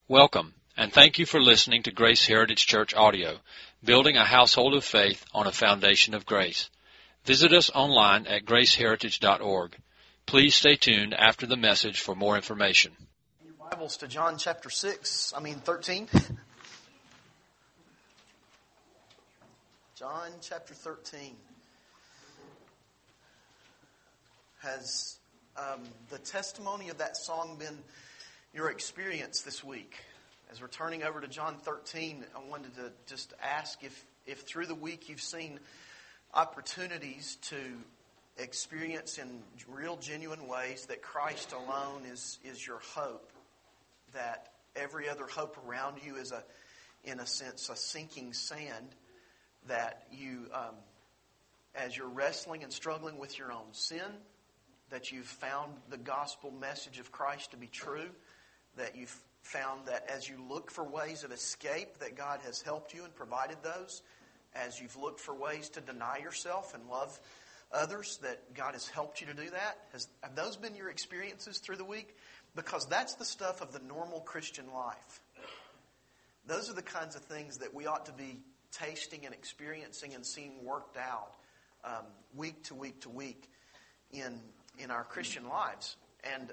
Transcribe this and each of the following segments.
Welcome, and thank you for listening to Grace Heritage Church Audio, building a household of faith on a foundation of grace. Visit us online at graceheritage.org. Please stay tuned after the message for more information. Your Bibles to John chapter 13. John chapter 13 has the testimony of that song been your experience this week? As we're turning over to John 13, I wanted to just ask if through the week you've seen opportunities to experience in real, genuine ways that Christ alone is your hope, that every other hope around you is, in a sense, a sinking sand, that you, as you're wrestling and struggling with your own sin, that you've found the gospel message of Christ to be true, that you've found that as you look for ways of escape, that God has helped you and provided those. As you've looked for ways to deny yourself and love others, that God has helped you to do that. Have those been your experiences through the week? Because that's the stuff of the normal Christian life. Those are the kinds of things that we ought to be tasting and experiencing and seeing worked out week to week to week in our Christian lives. And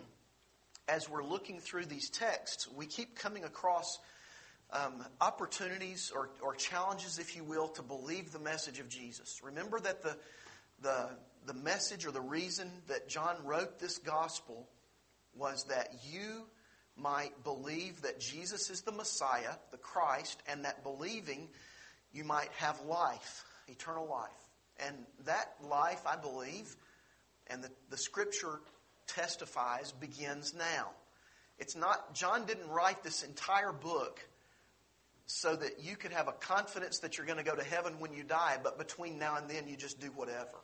as we're looking through these texts, we keep coming across opportunities or challenges, if you will, to believe the message of Jesus. Remember that the message or the reason that John wrote this gospel was that you might believe that Jesus is the Messiah, the Christ, and that believing you might have life, eternal life. And that life, I believe, and the Scripture testifies, begins now. It's not, John didn't write this entire book so that you could have a confidence that you're going to go to heaven when you die, but between now and then you just do whatever.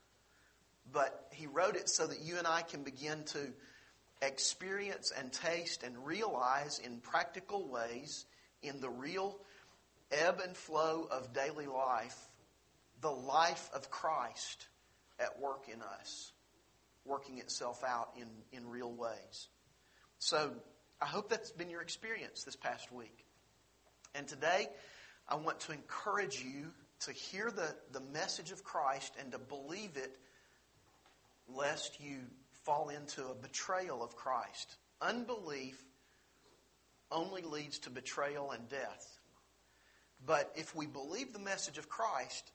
But he wrote it so that you and I can begin to experience and taste and realize in practical ways, in the real ebb and flow of daily life, the life of Christ at work in us, working itself out in real ways. So I hope that's been your experience this past week. And today I want to encourage you to hear the message of Christ and to believe it, lest you fall into a betrayal of Christ. Unbelief only leads to betrayal and death. But if we believe the message of Christ,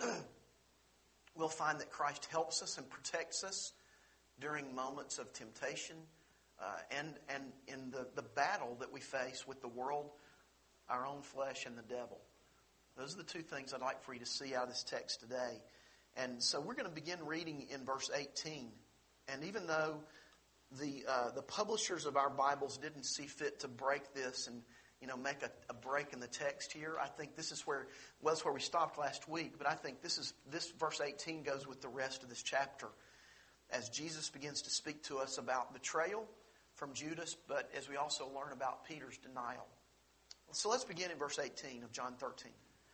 we'll find that Christ helps us and protects us during moments of temptation and in the battle that we face with the world, our own flesh, and the devil. Those are the two things I'd like for you to see out of this text today. And so we're going to begin reading in verse 18. And even though the publishers of our Bibles didn't see fit to break this and make a break in the text here, I think this is where we stopped last week. But I think this verse 18 goes with the rest of this chapter, as Jesus begins to speak to us about betrayal from Judas, but as we also learn about Peter's denial. So let's begin in verse 18 of John 13.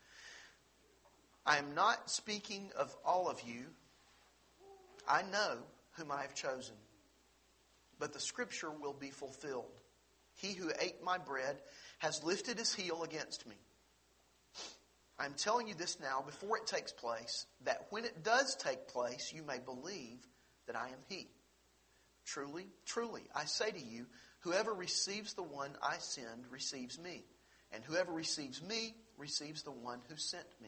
I am not speaking of all of you. I know whom I have chosen, but the scripture will be fulfilled. He who ate my bread has lifted his heel against me. I am telling you this now before it takes place, that when it does take place, you may believe that I am he. Truly, truly, I say to you, whoever receives the one I send receives me, and whoever receives me receives the one who sent me.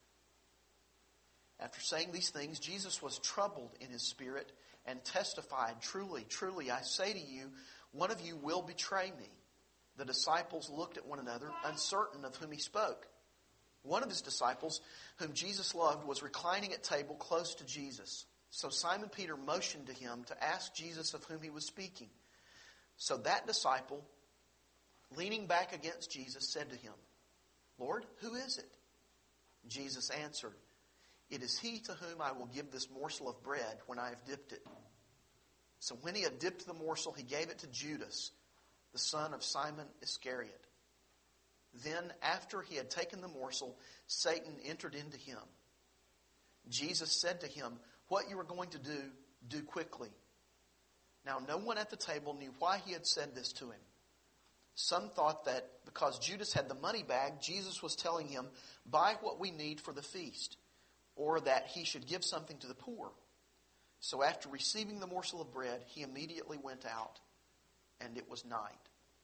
After saying these things, Jesus was troubled in his spirit and testified, truly, truly, I say to you, one of you will betray me. The disciples looked at one another, uncertain of whom he spoke. One of his disciples, whom Jesus loved, was reclining at table close to Jesus. So Simon Peter motioned to him to ask Jesus of whom he was speaking. So that disciple, leaning back against Jesus, said to him, Lord, who is it? Jesus answered, it is he to whom I will give this morsel of bread when I have dipped it. So when he had dipped the morsel, he gave it to Judas, the son of Simon Iscariot. Then, after he had taken the morsel, Satan entered into him. Jesus said to him, what you are going to do, do quickly. Now no one at the table knew why he had said this to him. Some thought that because Judas had the money bag, Jesus was telling him, buy what we need for the feast, or that he should give something to the poor. So after receiving the morsel of bread, he immediately went out, and it was night.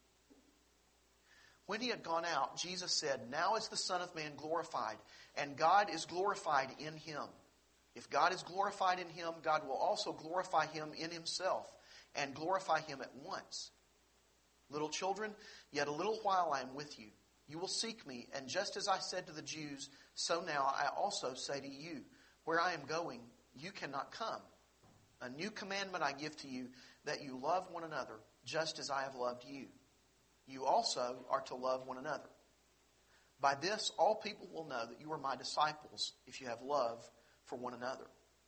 When he had gone out, Jesus said, now is the Son of Man glorified, and God is glorified in him. If God is glorified in him, God will also glorify him in himself, and glorify him at once. Little children, yet a little while I am with you. You will seek me, and just as I said to the Jews, so now I also say to you, where I am going, you cannot come. A new commandment I give to you, that you love one another, just as I have loved you. You also are to love one another. By this all people will know that you are my disciples, if you have love for one another.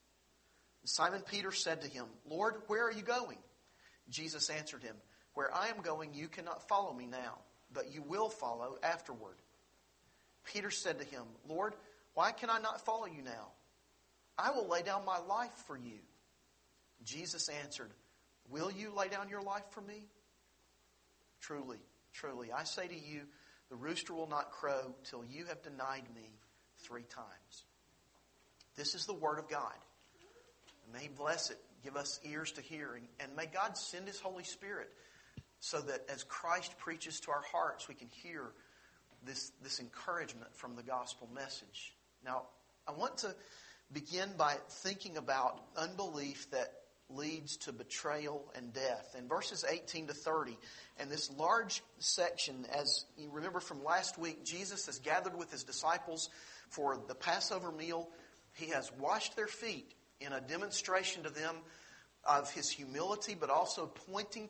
Simon Peter said to him, Lord, where are you going? Jesus answered him, where I am going, you cannot follow me now, but you will follow afterward. Peter said to him, Lord, why can I not follow you now? I will lay down my life for you. Jesus answered, will you lay down your life for me? Truly, truly, I say to you, the rooster will not crow till you have denied me 3 times. This is the word of God. May He bless it, give us ears to hear, and may God send His Holy Spirit so that as Christ preaches to our hearts, we can hear this encouragement from the gospel message. Now, I want to begin by thinking about unbelief that leads to betrayal and death. In verses 18 to 30, and this large section, as you remember from last week, Jesus has gathered with His disciples for the Passover meal. He has washed their feet in a demonstration to them of His humility, but also pointing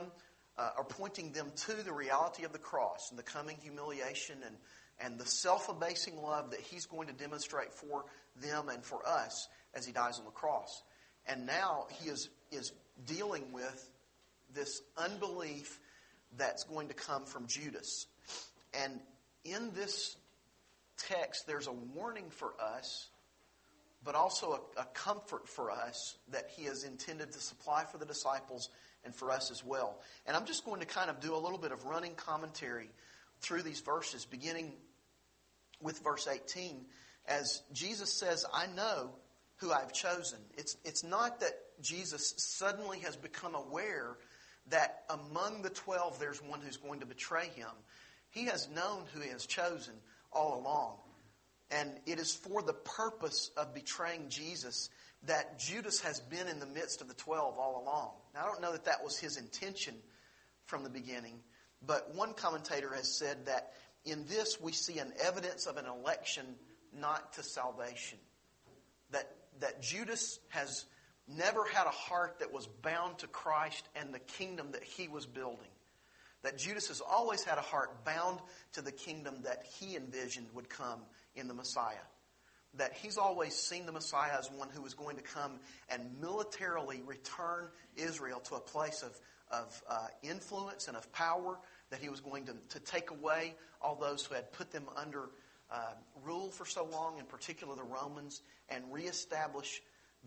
them to the reality of the cross and the coming humiliation and the self-abasing love that He's going to demonstrate for them and for us as He dies on the cross. And now He is dealing with this unbelief that's going to come from Judas. And in this text, there's a warning for us, but also a comfort for us that He has intended to supply for the disciples and for us as well. And I'm just going to kind of do a little bit of running commentary through these verses, beginning with verse 18, as Jesus says, I know who I've chosen. It's not that Jesus suddenly has become aware that among the 12 there's one who's going to betray Him. He has known who He has chosen all along. And it is for the purpose of betraying Jesus that Judas has been in the midst of the 12 all along. Now, I don't know that that was his intention from the beginning, but one commentator has said that in this we see an evidence of an election not to salvation. That Judas has never had a heart that was bound to Christ and the kingdom that he was building. That Judas has always had a heart bound to the kingdom that he envisioned would come in the Messiah. That he's always seen the Messiah as one who was going to come and militarily return Israel to a place of influence and of power. That he was going to take away all those who had put them under rule for so long, in particular the Romans, and reestablish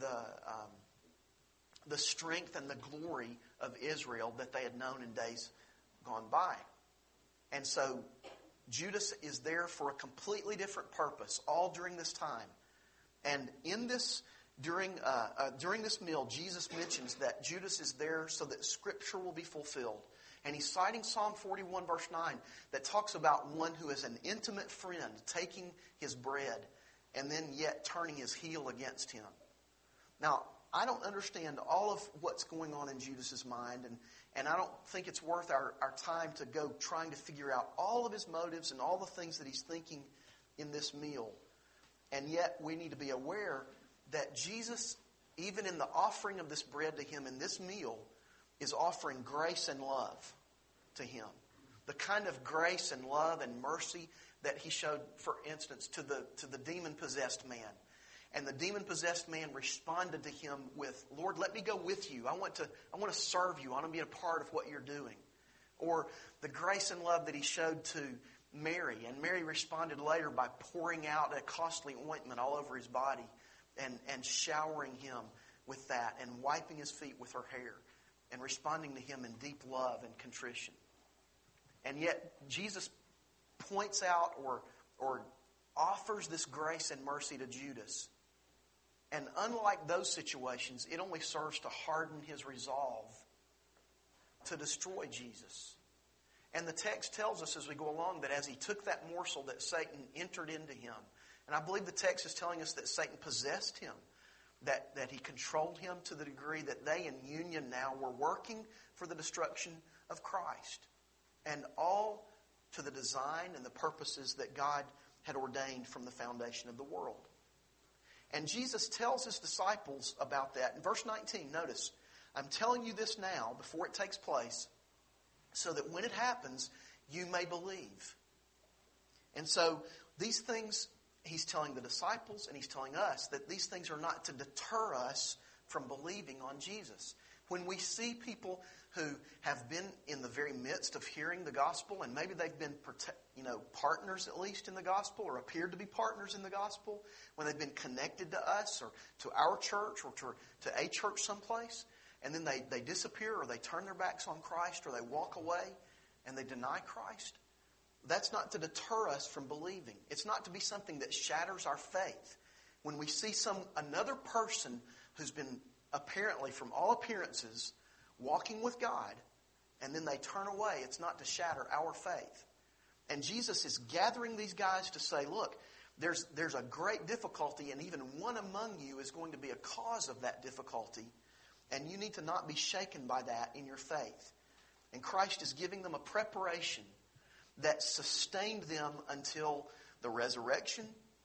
the strength and the glory of Israel that they had known in days gone by. And so Judas is there for a completely different purpose all during this time. And in this during this meal, Jesus mentions that Judas is there so that Scripture will be fulfilled. And he's citing Psalm 41 verse 9 that talks about one who is an intimate friend taking his bread and then yet turning his heel against him. Now, I don't understand all of what's going on in Judas's mind, and I don't think it's worth our time to go trying to figure out all of his motives and all the things that he's thinking in this meal. And yet we need to be aware that Jesus, even in the offering of this bread to Him in this meal, is offering grace and love to Him. The kind of grace and love and mercy that He showed, for instance, to the demon-possessed man. And the demon-possessed man responded to Him with, Lord, let me go with you. I want to serve you. I want to be a part of what you're doing. Or the grace and love that He showed to Mary. And Mary responded later by pouring out a costly ointment all over His body and showering Him with that and wiping His feet with her hair and responding to Him in deep love and contrition. And yet Jesus points out or offers this grace and mercy to Judas. And unlike those situations, it only serves to harden his resolve to destroy Jesus. And the text tells us as we go along that as he took that morsel that Satan entered into him. And I believe the text is telling us that Satan possessed him. That he controlled him to the degree that they in union now were working for the destruction of Christ. And all to the design and the purposes that God had ordained from the foundation of the world. And Jesus tells his disciples about that. In verse 19, notice, I'm telling you this now before it takes place, so that when it happens, you may believe. And so these things he's telling the disciples and he's telling us that these things are not to deter us from believing on Jesus. When we see people who have been in the very midst of hearing the gospel, and maybe they've been partners at least in the gospel, or appeared to be partners in the gospel, when they've been connected to us or to our church or to a church someplace, and then they disappear or they turn their backs on Christ or they walk away and they deny Christ, that's not to deter us from believing. It's not to be something that shatters our faith. When we see another person who's been apparently, from all appearances, walking with God, and then they turn away, it's not to shatter our faith. And Jesus is gathering these guys to say, look, there's a great difficulty, and even one among you is going to be a cause of that difficulty, and you need to not be shaken by that in your faith. And Christ is giving them a preparation that sustained them until the resurrection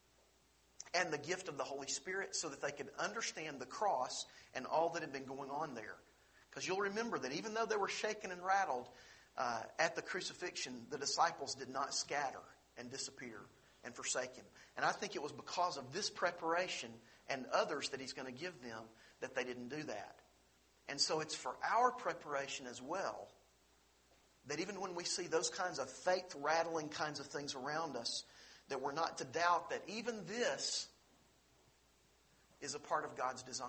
and the gift of the Holy Spirit, so that they could understand the cross and all that had been going on there. Because you'll remember that even though they were shaken and rattled at the crucifixion, the disciples did not scatter and disappear and forsake him. And I think it was because of this preparation and others that he's going to give them that they didn't do that. And so it's for our preparation as well, that even when we see those kinds of faith-rattling kinds of things around us, that we're not to doubt that even this is a part of God's design.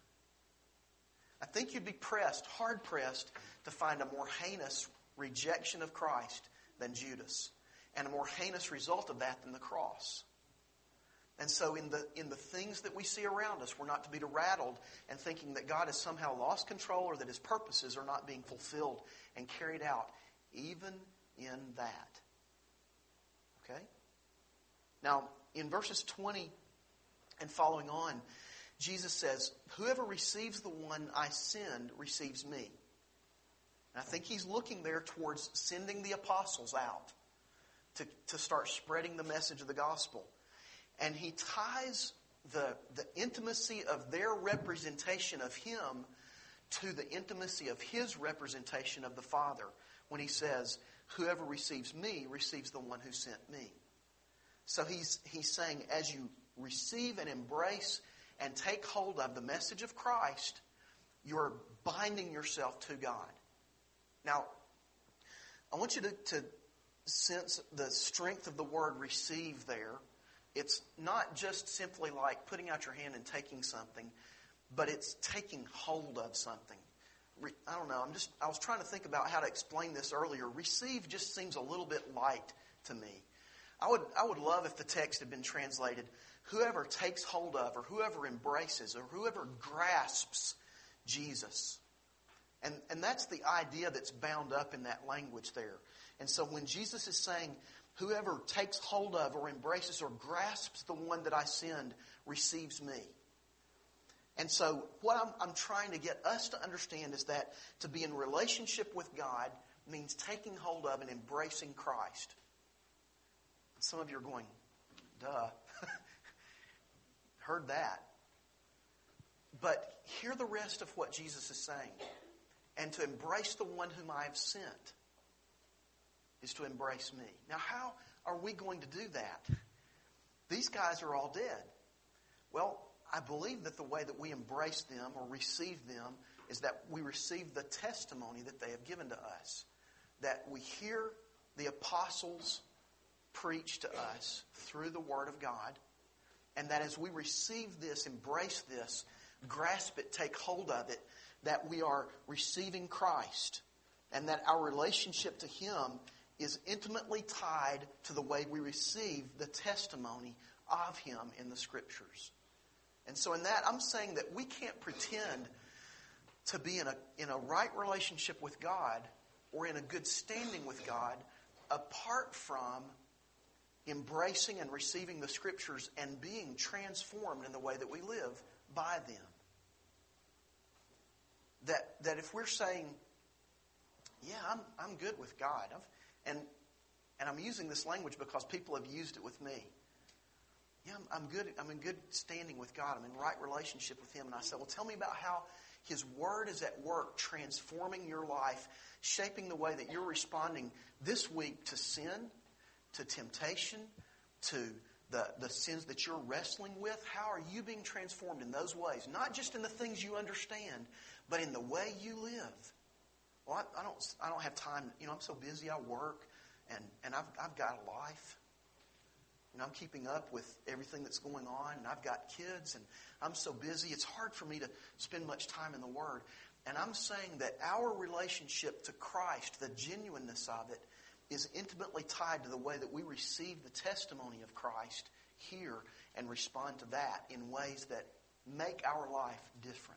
I think you'd be hard-pressed to find a more heinous rejection of Christ than Judas, and a more heinous result of that than the cross. And so in the things that we see around us, we're not to be rattled and thinking that God has somehow lost control or that his purposes are not being fulfilled and carried out, even in that. Okay? Now, in verses 20 and following on, Jesus says, whoever receives the one I send receives me. And I think he's looking there towards sending the apostles out to start spreading the message of the gospel. And he ties the intimacy of their representation of him to the intimacy of his representation of the Father when he says, whoever receives me receives the one who sent me. So he's saying, as you receive and embrace and take hold of the message of Christ, you're binding yourself to God. Now, I want you to sense the strength of the word receive there. It's not just simply like putting out your hand and taking something, but it's taking hold of something. I don't know. I was trying to think about how to explain this earlier. Receive just seems a little bit light to me. I would love if the text had been translated, whoever takes hold of or whoever embraces or whoever grasps Jesus. And that's the idea that's bound up in that language there. And so when Jesus is saying, whoever takes hold of or embraces or grasps the one that I send receives me. And so what I'm trying to get us to understand is that to be in relationship with God means taking hold of and embracing Christ. Some of you are going, duh. Heard that. But hear the rest of what Jesus is saying. And to embrace the one whom I have sent is to embrace me. Now, how are we going to do that? These guys are all dead. Well, I believe that the way that we embrace them or receive them is that we receive the testimony that they have given to us. That we hear the apostles preach to us through the Word of God. And that as we receive this, embrace this, grasp it, take hold of it, that we are receiving Christ. And that our relationship to Him is intimately tied to the way we receive the testimony of Him in the Scriptures. And so in that, I'm saying that we can't pretend to be in a right relationship with God or in a good standing with God apart from embracing and receiving the Scriptures and being transformed in the way that we live by them. That if we're saying, yeah, I'm good with God, and I'm using this language because people have used it with me. Yeah, I'm good. I'm in good standing with God. I'm in right relationship with Him. And I say, well, tell me about how His Word is at work transforming your life, shaping the way that you're responding this week to sin, to temptation, to the sins that you're wrestling with. How are you being transformed in those ways? Not just in the things you understand, but in the way you live. Well, I don't have time. I'm so busy. I work, and I've got a life. I'm keeping up with everything that's going on, and I've got kids, and I'm so busy. It's hard for me to spend much time in the Word. And I'm saying that our relationship to Christ, the genuineness of it, is intimately tied to the way that we receive the testimony of Christ here and respond to that in ways that make our life different.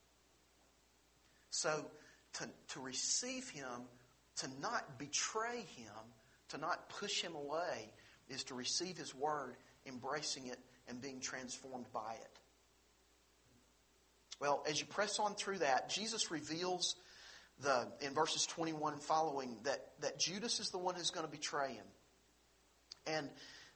So to receive Him, to not betray Him, to not push Him away, is to receive His Word, embracing it, and being transformed by it. Well, as you press on through that, Jesus reveals in verses 21 and following that Judas is the one who's going to betray Him. And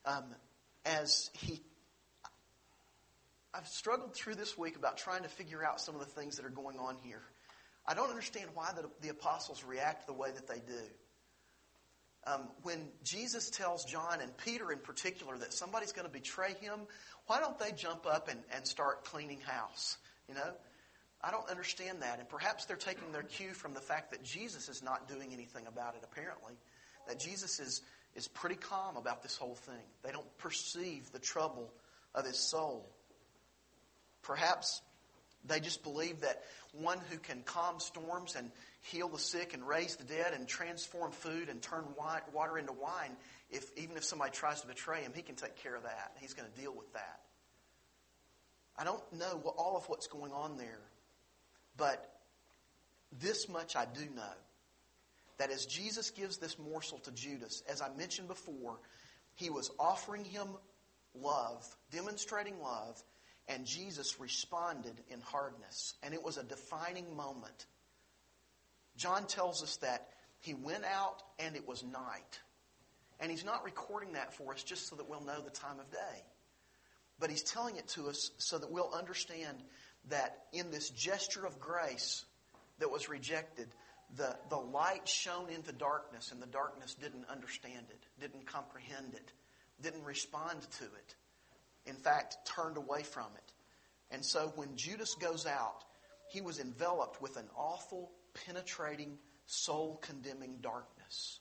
I've struggled through this week about trying to figure out some of the things that are going on here. I don't understand why the apostles react the way that they do. When Jesus tells John and Peter in particular that somebody's going to betray Him, why don't they jump up and start cleaning house? I don't understand that. And perhaps they're taking their cue from the fact that Jesus is not doing anything about it, apparently. That Jesus is pretty calm about this whole thing. They don't perceive the trouble of His soul. Perhaps they just believe that one who can calm storms and heal the sick and raise the dead and transform food and turn water into wine, even if somebody tries to betray Him, He can take care of that. He's going to deal with that. I don't know all of what's going on there, but this much I do know. That as Jesus gives this morsel to Judas, as I mentioned before, He was offering him love, demonstrating love, and Jesus responded in hardness. And it was a defining moment. John tells us that He went out and it was night. And he's not recording that for us just so that we'll know the time of day. But he's telling it to us so that we'll understand that in this gesture of grace that was rejected, the light shone into darkness, and the darkness didn't understand it, didn't comprehend it, didn't respond to it. In fact, turned away from it. And so when Judas goes out, he was enveloped with an awful, penetrating, soul-condemning darkness.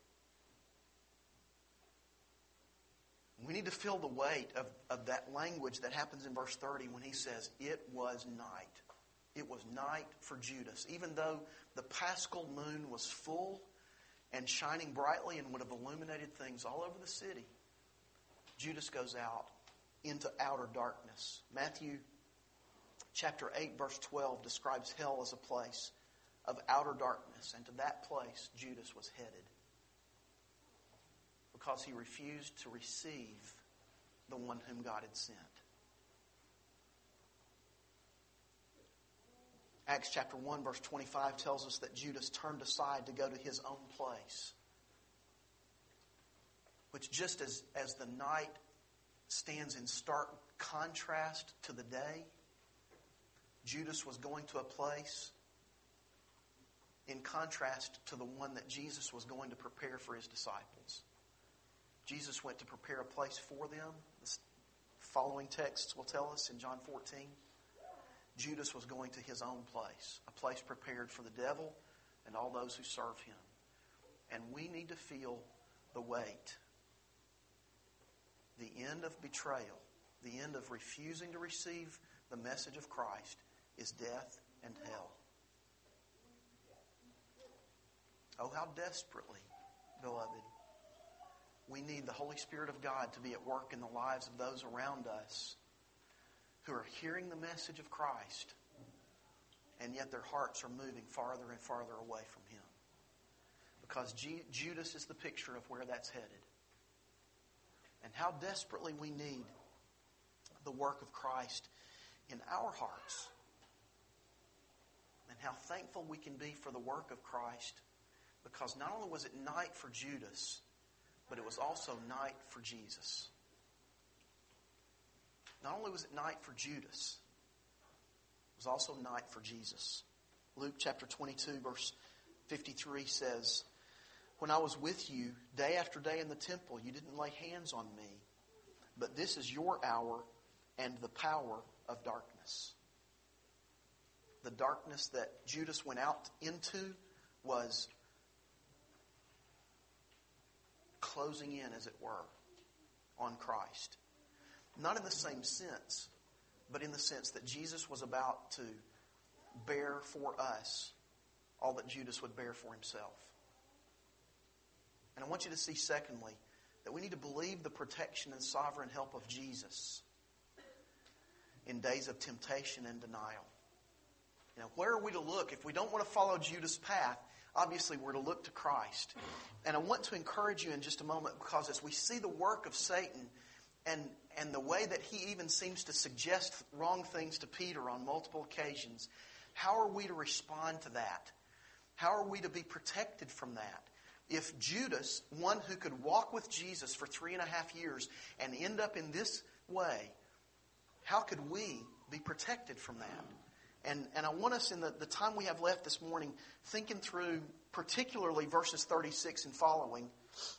We need to feel the weight of that language that happens in verse 30 when he says, it was night. It was night for Judas. Even though the Paschal moon was full and shining brightly and would have illuminated things all over the city, Judas goes out into outer darkness. Matthew chapter 8 verse 12 describes hell as a place of outer darkness, and to that place Judas was headed because he refused to receive the one whom God had sent. Acts chapter 1 verse 25 tells us that Judas turned aside to go to his own place, which just as the night stands in stark contrast to the day, Judas was going to a place in contrast to the one that Jesus was going to prepare for His disciples. Jesus went to prepare a place for them. The following texts will tell us in John 14. Judas was going to his own place, a place prepared for the devil and all those who serve him. And we need to feel the weight. The end of betrayal, the end of refusing to receive the message of Christ is death and hell. Oh, how desperately beloved. We need the Holy Spirit of God to be at work in the lives of those around us who are hearing the message of Christ, and yet their hearts are moving farther and farther away from Him. Because Judas is the picture of where that's headed. And how desperately we need the work of Christ in our hearts. And how thankful we can be for the work of Christ, because not only was it night for Judas, but it was also night for Jesus. Not only was it night for Judas, it was also night for Jesus. Luke chapter 22 verse 53 says, "When I was with you day after day in the temple, you didn't lay hands on me. But this is your hour and the power of darkness." The darkness that Judas went out into was closing in, as it were, on Christ. Not in the same sense, but in the sense that Jesus was about to bear for us all that Judas would bear for himself. And I want you to see, secondly, that we need to believe the protection and sovereign help of Jesus in days of temptation and denial. You know, where are we to look? If we don't want to follow Judas' path, obviously we're to look to Christ. And I want to encourage you in just a moment, because as we see the work of Satan and the way that he even seems to suggest wrong things to Peter on multiple occasions, how are we to respond to that? How are we to be protected from that? If Judas, one who could walk with Jesus for 3.5 years and end up in this way, how could we be protected from that? And I want us, in the time we have left this morning, thinking through particularly verses 36 and following.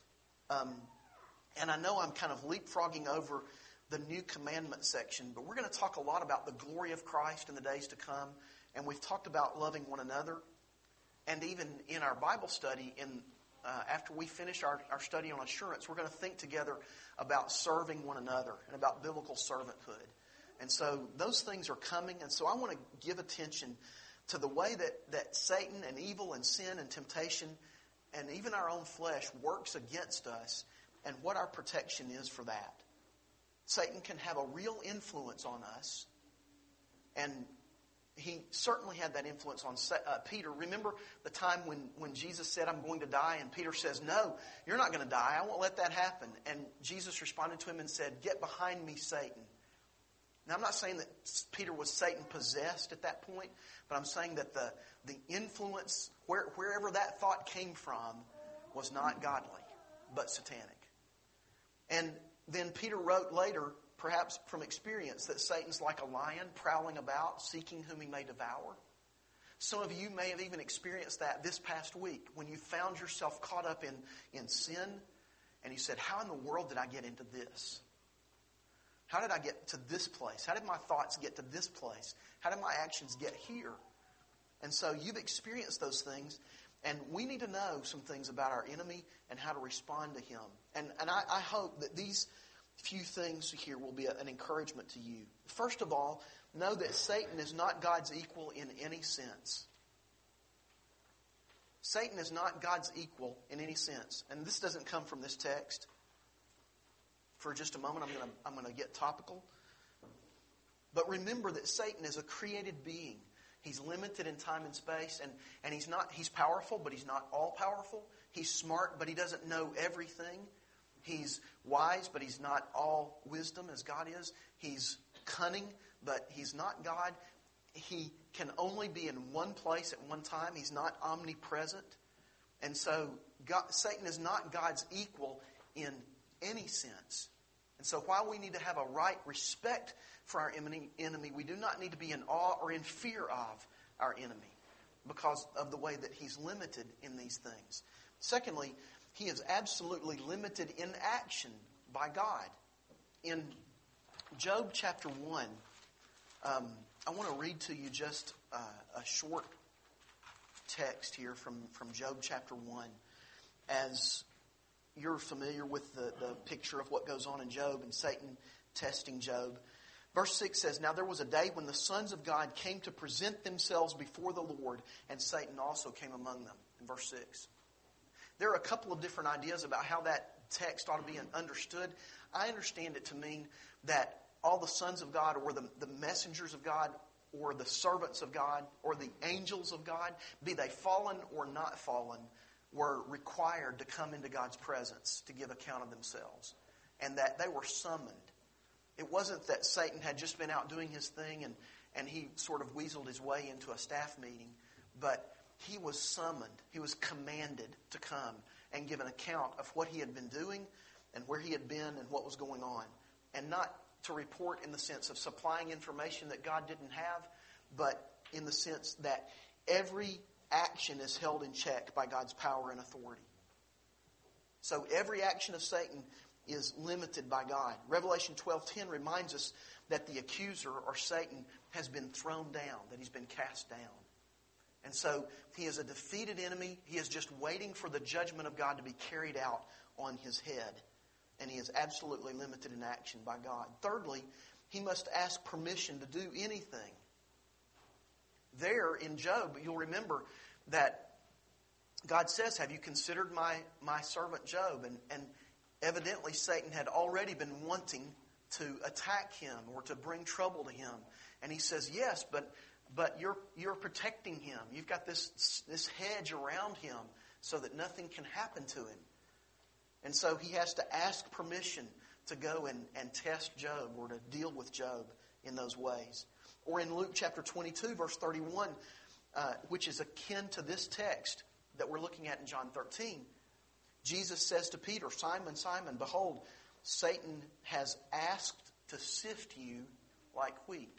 And I know I'm kind of leapfrogging over the new commandment section, but we're going to talk a lot about the glory of Christ in the days to come. And we've talked about loving one another. And even in our Bible study, after we finish our study on assurance, we're going to think together about serving one another and about biblical servanthood. And so those things are coming. And so I want to give attention to the way that Satan and evil and sin and temptation and even our own flesh works against us, and what our protection is for that. Satan can have a real influence on us. And he certainly had that influence on Peter. Remember the time when Jesus said, "I'm going to die," and Peter says, "No, you're not going to die. I won't let that happen." And Jesus responded to him and said, "Get behind me, Satan." Now, I'm not saying that Peter was Satan possessed at that point, but I'm saying that the influence, wherever that thought came from, was not godly, but satanic. And then Peter wrote later, perhaps from experience, that Satan's like a lion prowling about, seeking whom he may devour. Some of you may have even experienced that this past week, when you found yourself caught up in sin, and you said, "How in the world did I get into this? How did I get to this place? How did my thoughts get to this place? How did my actions get here?" And so you've experienced those things, and we need to know some things about our enemy and how to respond to him. And I hope that these few things here will be an encouragement to you. First of all, know that Satan is not God's equal in any sense. Satan is not God's equal in any sense. And this doesn't come from this text. For just a moment, I'm going to get topical. But remember that Satan is a created being. He's limited in time and space, and he's powerful, but he's not all powerful. He's smart, but he doesn't know everything. He's wise, but he's not all wisdom as God is. He's cunning, but he's not God. He can only be in one place at one time. He's not omnipresent. And so Satan is not God's equal in any sense. And so while we need to have a right respect for our enemy, we do not need to be in awe or in fear of our enemy because of the way that he's limited in these things. Secondly, he is absolutely limited in action by God. In Job chapter 1, I want to read to you just a short text here from Job chapter 1. As you're familiar with the picture of what goes on in Job and Satan testing Job. Verse 6 says, "Now there was a day when the sons of God came to present themselves before the Lord, and Satan also came among them." In verse 6. There are a couple of different ideas about how that text ought to be understood. I understand it to mean that all the sons of God, or the messengers of God, or the servants of God, or the angels of God, be they fallen or not fallen, were required to come into God's presence to give account of themselves. And that they were summoned. It wasn't that Satan had just been out doing his thing and he sort of weaseled his way into a staff meeting, but he was summoned. He was commanded to come and give an account of what he had been doing and where he had been and what was going on. And not to report in the sense of supplying information that God didn't have, but in the sense that every action is held in check by God's power and authority. So every action of Satan is limited by God. Revelation 12:10 reminds us that the accuser, or Satan, has been thrown down, that he's been cast down. And so he is a defeated enemy. He is just waiting for the judgment of God to be carried out on his head. And he is absolutely limited in action by God. Thirdly, he must ask permission to do anything. There in Job, you'll remember that God says, have you considered my servant Job? And evidently Satan had already been wanting to attack him or to bring trouble to him. And he says, yes, but you're protecting him. You've got this hedge around him so that nothing can happen to him. And so he has to ask permission to go and test Job, or to deal with Job in those ways. Or in Luke chapter 22, verse 31, which is akin to this text that we're looking at in John 13, Jesus says to Peter, Simon, Simon, behold, Satan has asked to sift you like wheat.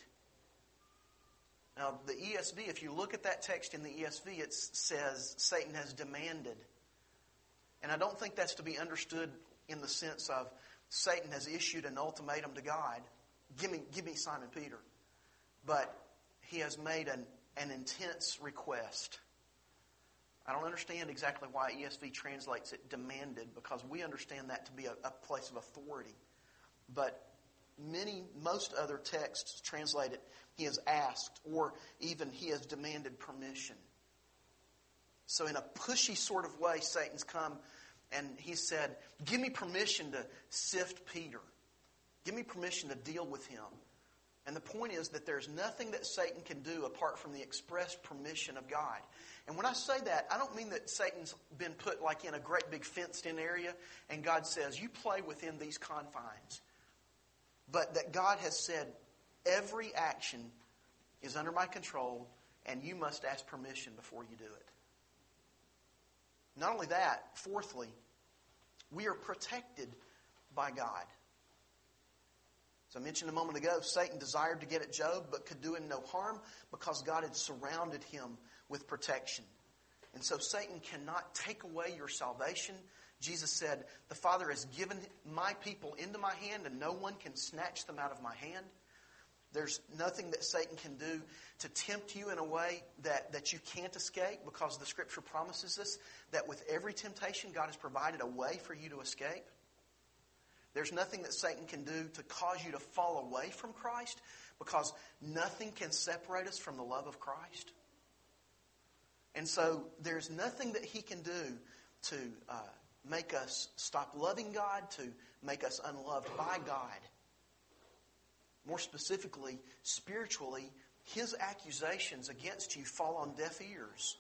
Now, the ESV, if you look at that text in the ESV, it says Satan has demanded. And I don't think that's to be understood in the sense of Satan has issued an ultimatum to God. Give me Simon Peter. But he has made an intense request. I don't understand exactly why ESV translates it demanded, because we understand that to be a place of authority. But most other texts translate it, he has asked, or even he has demanded permission. So in a pushy sort of way, Satan's come and he said, give me permission to sift Peter. Give me permission to deal with him. And the point is that there's nothing that Satan can do apart from the express permission of God. And when I say that, I don't mean that Satan's been put like in a great big fenced-in area and God says, you play within these confines. But that God has said, every action is under my control and you must ask permission before you do it. Not only that, fourthly, we are protected by God. As I mentioned a moment ago, Satan desired to get at Job but could do him no harm because God had surrounded him with protection. And so Satan cannot take away your salvation. Jesus said, the Father has given my people into my hand and no one can snatch them out of my hand. There's nothing that Satan can do to tempt you in a way that you can't escape, because the Scripture promises us that with every temptation, God has provided a way for you to escape. There's nothing that Satan can do to cause you to fall away from Christ, because nothing can separate us from the love of Christ. And so there's nothing that he can do to make us stop loving God, to make us unloved by God. More specifically, spiritually, his accusations against you fall on deaf ears.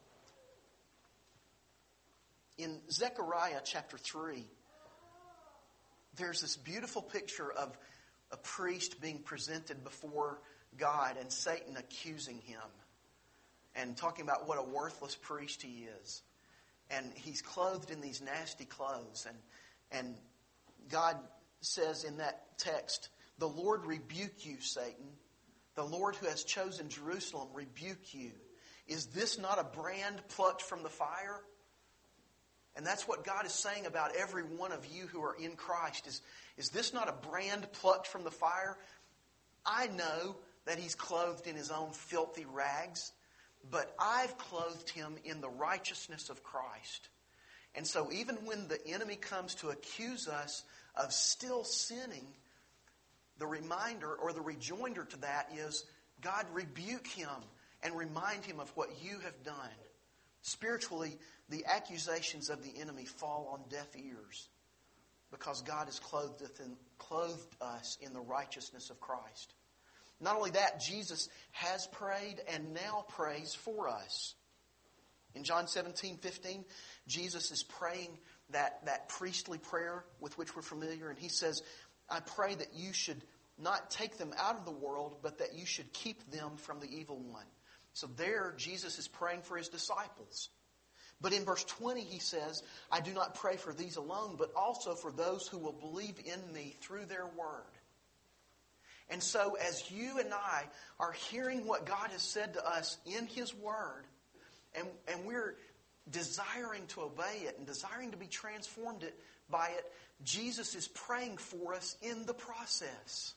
In Zechariah chapter 3, there's this beautiful picture of a priest being presented before God and Satan accusing him and talking about what a worthless priest he is. And he's clothed in these nasty clothes. And God says in that text, the Lord rebuke you, Satan. The Lord who has chosen Jerusalem rebuke you. Is this not a brand plucked from the fire? And that's what God is saying about every one of you who are in Christ. Is this not a brand plucked from the fire? I know that he's clothed in his own filthy rags, but I've clothed him in the righteousness of Christ. And so even when the enemy comes to accuse us of still sinning, the reminder or the rejoinder to that is, God, rebuke him and remind him of what you have done, Spiritually, the accusations of the enemy fall on deaf ears because God has clothed us in the righteousness of Christ. Not only that, Jesus has prayed and now prays for us. In John 17:15, Jesus is praying that priestly prayer with which we're familiar, and He says, I pray that you should not take them out of the world, but that you should keep them from the evil one. So there, Jesus is praying for His disciples. But in verse 20, He says, I do not pray for these alone, but also for those who will believe in me through their word. And so as you and I are hearing what God has said to us in His word, and we're desiring to obey it and desiring to be transformed by it, Jesus is praying for us in the process.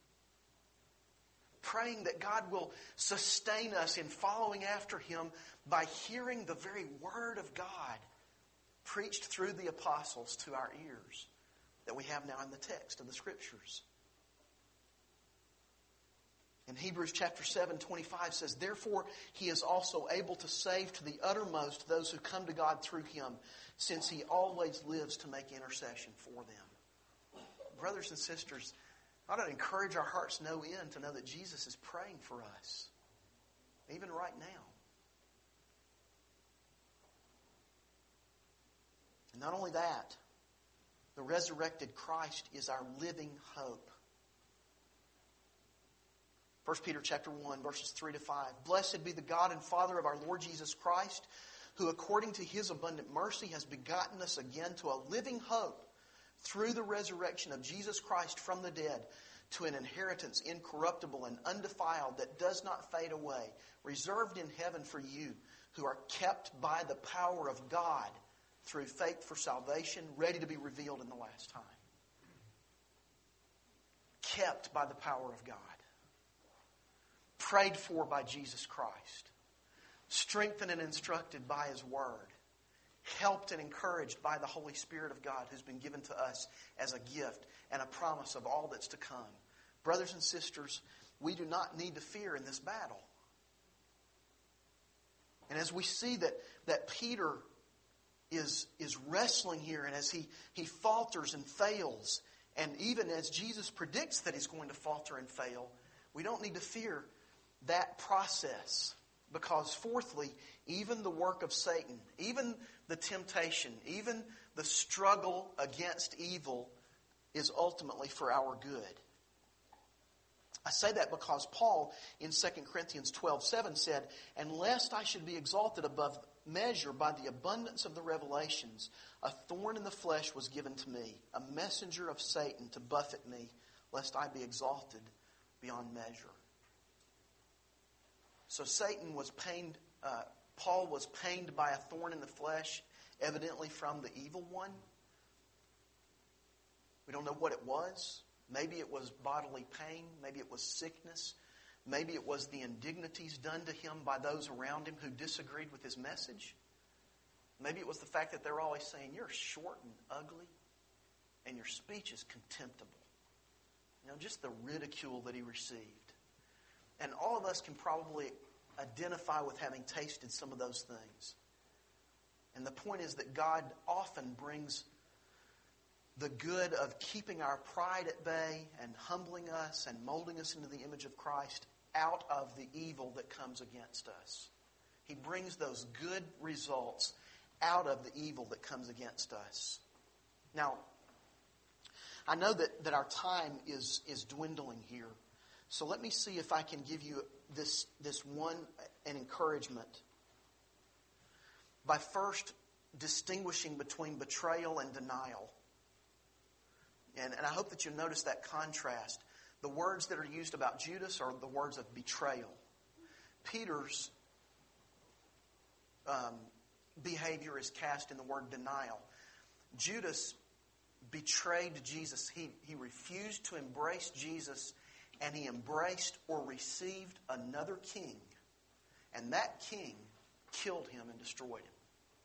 Praying that God will sustain us in following after Him by hearing the very Word of God preached through the apostles to our ears that we have now in the text of the Scriptures. In Hebrews chapter 7:25 says, therefore He is also able to save to the uttermost those who come to God through Him, since He always lives to make intercession for them. Brothers and sisters, I ought to encourage our hearts no end to know that Jesus is praying for us, even right now. And not only that, the resurrected Christ is our living hope. 1 Peter chapter 1, verses 3 to 5. Blessed be the God and Father of our Lord Jesus Christ, who according to His abundant mercy has begotten us again to a living hope through the resurrection of Jesus Christ from the dead, to an inheritance incorruptible and undefiled that does not fade away, reserved in heaven for you, who are kept by the power of God through faith for salvation, ready to be revealed in the last time. Kept by the power of God. Prayed for by Jesus Christ. Strengthened and instructed by His Word. Helped and encouraged by the Holy Spirit of God who's been given to us as a gift and a promise of all that's to come. Brothers and sisters, we do not need to fear in this battle. And as we see that Peter is wrestling here, and as he falters and fails, and even as Jesus predicts that he's going to falter and fail, we don't need to fear that process. Because fourthly, even the work of Satan, even the temptation, even the struggle against evil is ultimately for our good. I say that because Paul in 2 Corinthians 12:7 said, and lest I should be exalted above measure by the abundance of the revelations, a thorn in the flesh was given to me, a messenger of Satan to buffet me, lest I be exalted beyond measure. So Satan was pained, Paul was pained by a thorn in the flesh, evidently from the evil one. We don't know what it was. Maybe it was bodily pain. Maybe it was sickness. Maybe it was the indignities done to him by those around him who disagreed with his message. Maybe it was the fact that they're always saying, you're short and ugly, and your speech is contemptible. Just the ridicule that he received. And all of us can probably identify with having tasted some of those things. And the point is that God often brings the good of keeping our pride at bay and humbling us and molding us into the image of Christ out of the evil that comes against us. He brings those good results out of the evil that comes against us. Now, I know that our time is dwindling here. So let me see if I can give you this an encouragement by first distinguishing between betrayal and denial. And I hope that you'll notice that contrast. The words that are used about Judas are the words of betrayal. Peter's behavior is cast in the word denial. Judas betrayed Jesus. He refused to embrace Jesus, and he embraced or received another king. And that king killed him and destroyed him.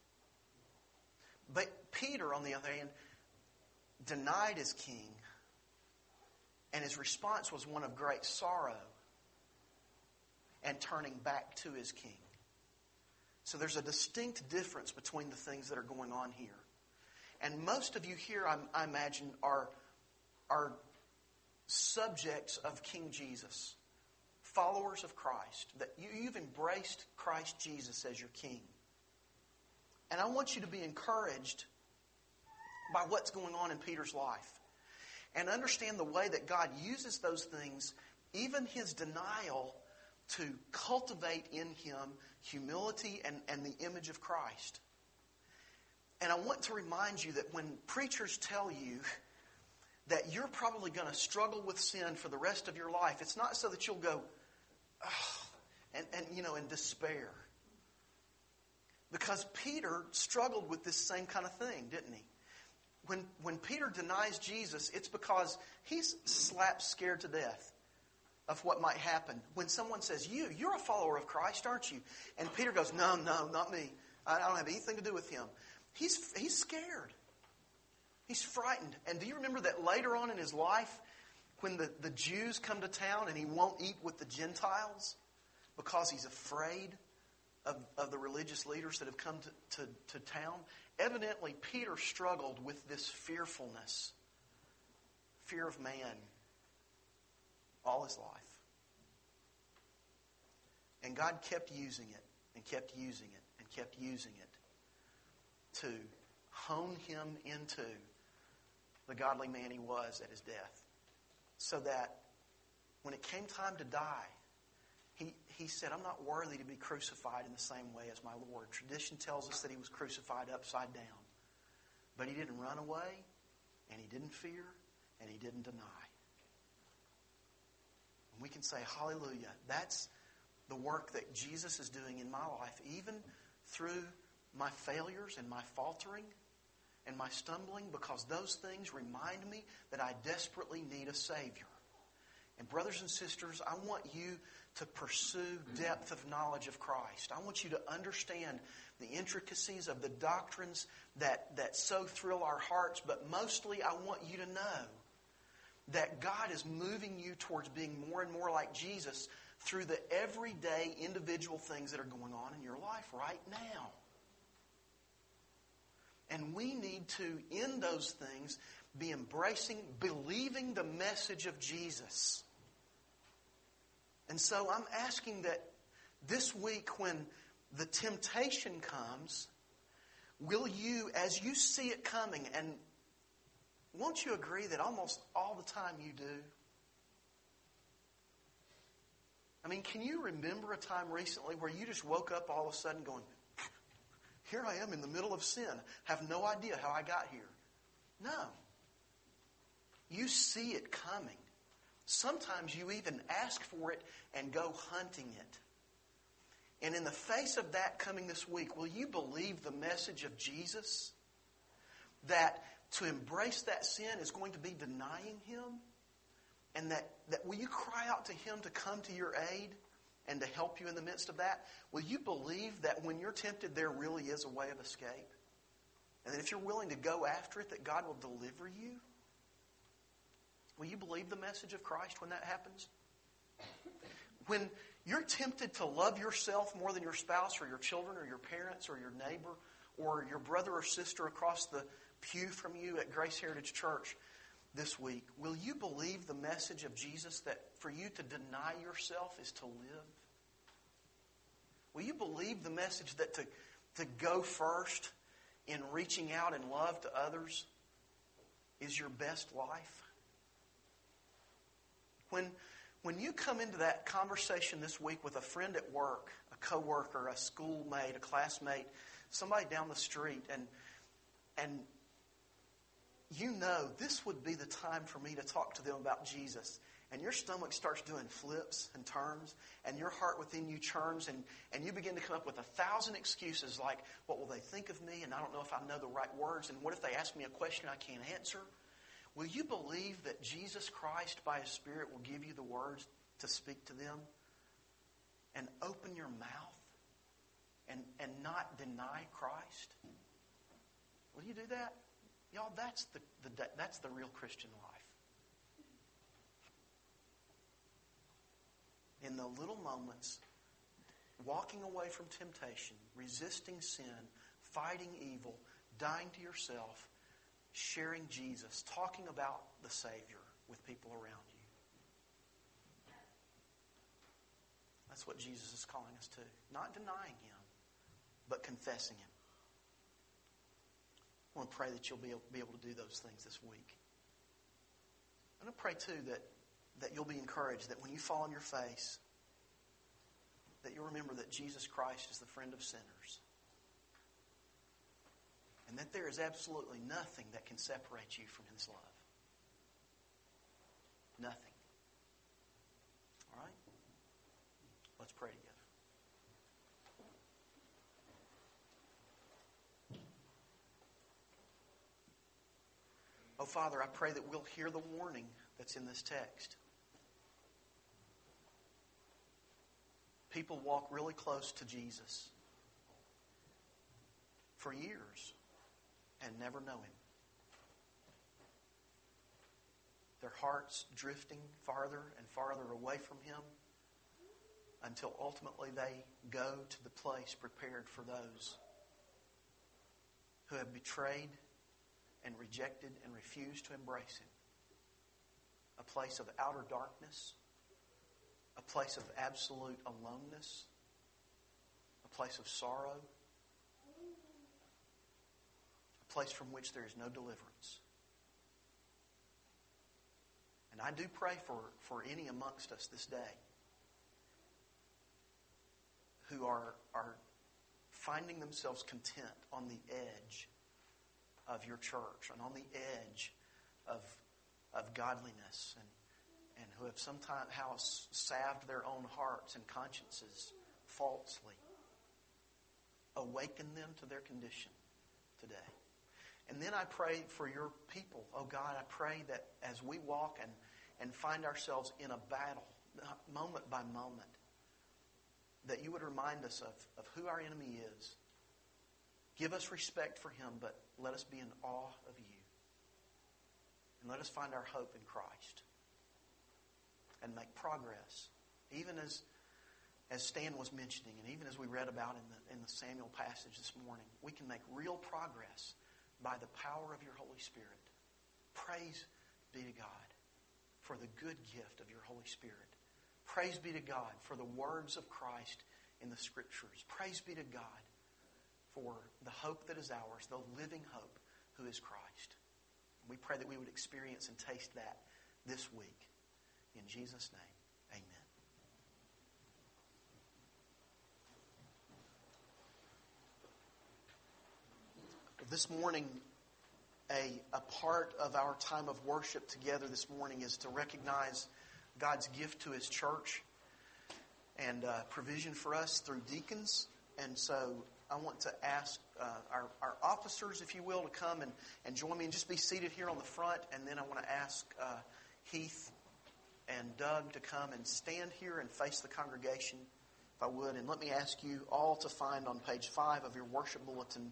But Peter, on the other hand, denied his king, and his response was one of great sorrow and turning back to his king. So there's a distinct difference between the things that are going on here. And most of you here, I imagine, are subjects of King Jesus, followers of Christ, that you've embraced Christ Jesus as your King. And I want you to be encouraged by what's going on in Peter's life. And understand the way that God uses those things, even his denial, to cultivate in him humility and the image of Christ. And I want to remind you that when preachers tell you that you're probably going to struggle with sin for the rest of your life, it's not so that you'll go, in despair. Because Peter struggled with this same kind of thing, didn't he? When Peter denies Jesus, it's because he's slap scared to death of what might happen. When someone says, you're a follower of Christ, aren't you? And Peter goes, no, not me. I don't have anything to do with him. He's scared. He's frightened. And do you remember that later on in his life, when the Jews come to town and he won't eat with the Gentiles because he's afraid of the religious leaders that have come to town? Evidently, Peter struggled with this fearfulness, fear of man, all his life. And God kept using it, and kept using it, and kept using it to hone him into the godly man he was at his death. So that when it came time to die, he said, I'm not worthy to be crucified in the same way as my Lord. Tradition tells us that he was crucified upside down. But he didn't run away, and he didn't fear, and he didn't deny. And we can say, hallelujah, that's the work that Jesus is doing in my life, even through my failures and my faltering and my stumbling, because those things remind me that I desperately need a Savior. And brothers and sisters, I want you to pursue depth of knowledge of Christ. I want you to understand the intricacies of the doctrines that so thrill our hearts, but mostly I want you to know that God is moving you towards being more and more like Jesus through the everyday individual things that are going on in your life right now. And we need to, in those things, be embracing, believing the message of Jesus. And so I'm asking that this week when the temptation comes, will you, as you see it coming, and won't you agree that almost all the time you do? I mean, can you remember a time recently where you just woke up all of a sudden going, here I am in the middle of sin, have no idea how I got here? No. You see it coming. Sometimes you even ask for it and go hunting it. And in the face of that coming this week, will you believe the message of Jesus? That to embrace that sin is going to be denying Him? And that will you cry out to Him to come to your aid and to help you in the midst of that? Will you believe that when you're tempted, there really is a way of escape? And that if you're willing to go after it, that God will deliver you? Will you believe the message of Christ when that happens? When you're tempted to love yourself more than your spouse or your children or your parents or your neighbor or your brother or sister across the pew from you at Grace Heritage Church this week, will you believe the message of Jesus that for you to deny yourself is to live? Will you believe the message that to go first in reaching out in love to others is your best life? When you come into that conversation this week with a friend at work, a coworker, a schoolmate, a classmate, somebody down the street, and you know this would be the time for me to talk to them about Jesus, and your stomach starts doing flips and turns, and your heart within you churns, and you begin to come up with 1,000 excuses like, what will they think of me, and I don't know if I know the right words, and what if they ask me a question I can't answer? Will you believe that Jesus Christ, by His Spirit, will give you the words to speak to them? And open your mouth and not deny Christ? Will you do that? Y'all, that's the real Christian life. In the little moments walking away from temptation, resisting sin, fighting evil, dying to yourself, sharing Jesus, talking about the Savior with people around you. That's what Jesus is calling us to. Not denying Him, but confessing Him. I want to pray that you'll be able to do those things this week. I'm going to pray too that you'll be encouraged that when you fall on your face, that you'll remember that Jesus Christ is the friend of sinners. And that there is absolutely nothing that can separate you from His love. Nothing. All right? Let's pray together. Oh, Father, I pray that we'll hear the warning that's in this text. People walk really close to Jesus for years and never know Him. Their hearts drifting farther and farther away from Him until ultimately they go to the place prepared for those who have betrayed and rejected and refused to embrace Him. A place of outer darkness, a place of absolute aloneness, a place of sorrow, a place from which there is no deliverance. And I do pray for any amongst us this day who are finding themselves content on the edge of your church and on the edge of godliness and who have somehow salved their own hearts and consciences falsely. Awaken them to their condition today. And then I pray for your people. Oh God, I pray that as we walk and find ourselves in a battle, moment by moment, that you would remind us of who our enemy is. Give us respect for him, but let us be in awe of you. And let us find our hope in Christ. And make progress. Even as Stan was mentioning, and even as we read about in the Samuel passage this morning, we can make real progress by the power of your Holy Spirit. Praise be to God for the good gift of your Holy Spirit. Praise be to God for the words of Christ in the Scriptures. Praise be to God for the hope that is ours, the living hope who is Christ. We pray that we would experience and taste that this week. In Jesus' name, amen. This morning, a part of our time of worship together this morning is to recognize God's gift to His church and provision for us through deacons. And so I want to ask our officers, if you will, to come and join me and just be seated here on the front. And then I want to ask Heath and Doug to come and stand here and face the congregation, if I would. And let me ask you all to find on page 5 of your worship bulletin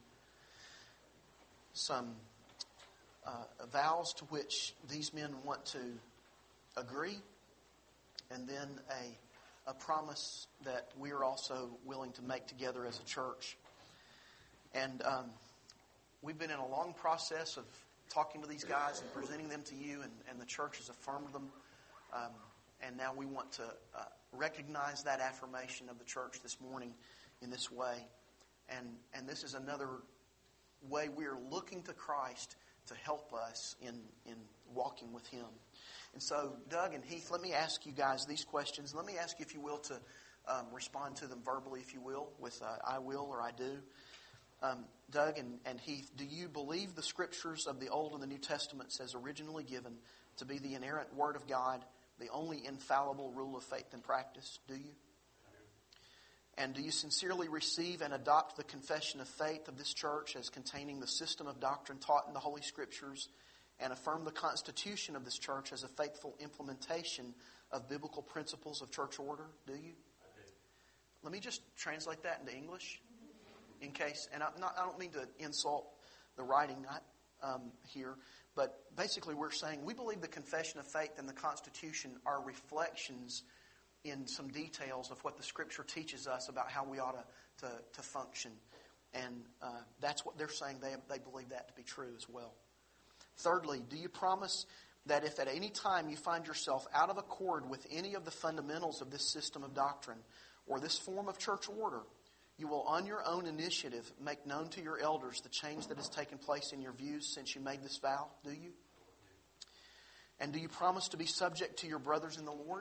some vows to which these men want to agree, and then a promise that we are also willing to make together as a church. And we've been in a long process of talking to these guys and presenting them to you, and the church has affirmed them. And now we want to recognize that affirmation of the church this morning in this way. And this is another way we are looking to Christ to help us in walking with Him. And so, Doug and Heath, let me ask you guys these questions. Let me ask you, if you will, to respond to them verbally, if you will, with I will or I do. Doug and Heath, do you believe the Scriptures of the Old and the New Testaments as originally given to be the inerrant Word of God, the only infallible rule of faith and practice? Do you? And do you sincerely receive and adopt the confession of faith of this church as containing the system of doctrine taught in the Holy Scriptures, and affirm the constitution of this church as a faithful implementation of biblical principles of church order? Do you? I do. Let me just translate that into English, in case. And I don't mean to insult the writing here, but basically we're saying we believe the confession of faith and the Constitution are reflections in some details of what the Scripture teaches us about how we ought to function. And that's what they're saying. They believe that to be true as well. Thirdly, do you promise that if at any time you find yourself out of accord with any of the fundamentals of this system of doctrine or this form of church order, you will on your own initiative make known to your elders the change that has taken place in your views since you made this vow? Do you? And do you promise to be subject to your brothers in the Lord?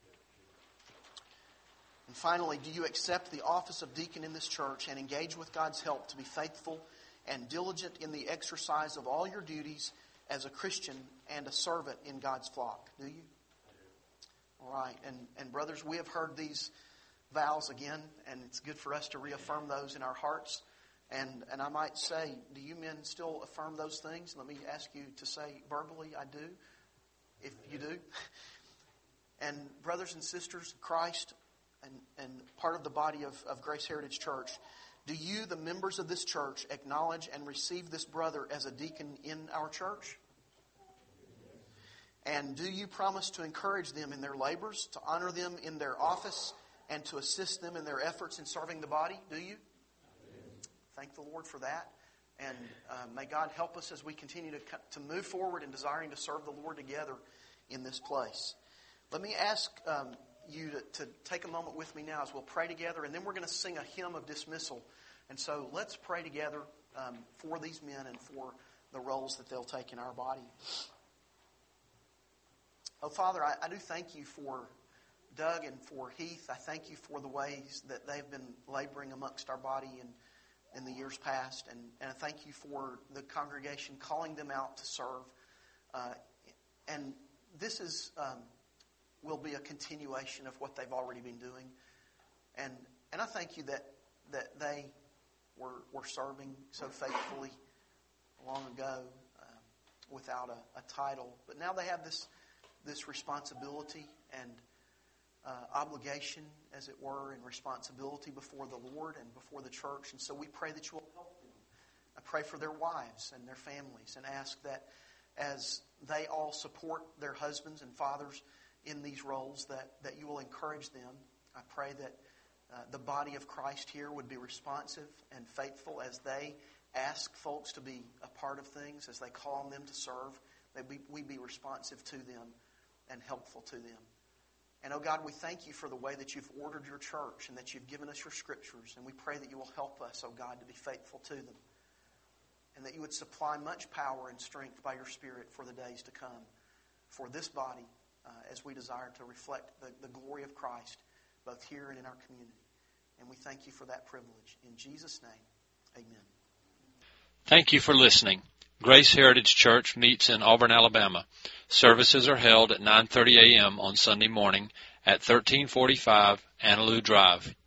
And finally, do you accept the office of deacon in this church and engage with God's help to be faithful and diligent in the exercise of all your duties as a Christian and a servant in God's flock? Do you? All right. And brothers, we have heard these vows again, and it's good for us to reaffirm those in our hearts. And I might say, do you men still affirm those things? Let me ask you to say verbally, I do, if you do. And brothers and sisters of Christ and part of the body of Grace Heritage Church, do you, the members of this church, acknowledge and receive this brother as a deacon in our church? And do you promise to encourage them in their labors, to honor them in their office, and to assist them in their efforts in serving the body? Do you? Thank the Lord for that. And may God help us as we continue to move forward in desiring to serve the Lord together in this place. Let me ask you to take a moment with me now as we'll pray together, and then we're going to sing a hymn of dismissal. And so let's pray together for these men and for the roles that they'll take in our body. Oh, Father, I do thank you for Doug and for Heath. I thank you for the ways that they've been laboring amongst our body in the years past. And I thank you for the congregation calling them out to serve. And this will be a continuation of what they've already been doing. And I thank you that they were serving so faithfully long ago without a title. But now they have this responsibility and obligation, as it were, and responsibility before the Lord and before the church. And so we pray that you will help them. I pray for their wives and their families and ask that as they all support their husbands and fathers in these roles, that you will encourage them. I pray that the body of Christ here would be responsive and faithful as they ask folks to be a part of things, as they call on them to serve, that we be responsive to them and helpful to them. And, oh God, we thank you for the way that you've ordered your church and that you've given us your scriptures. And we pray that you will help us, oh God, to be faithful to them. And that you would supply much power and strength by your Spirit for the days to come for this body as we desire to reflect the glory of Christ both here and in our community. And we thank you for that privilege. In Jesus' name, amen. Thank you for listening. Grace Heritage Church meets in Auburn, Alabama. Services are held at 9:30 a.m. on Sunday morning at 1345 Annaloo Drive.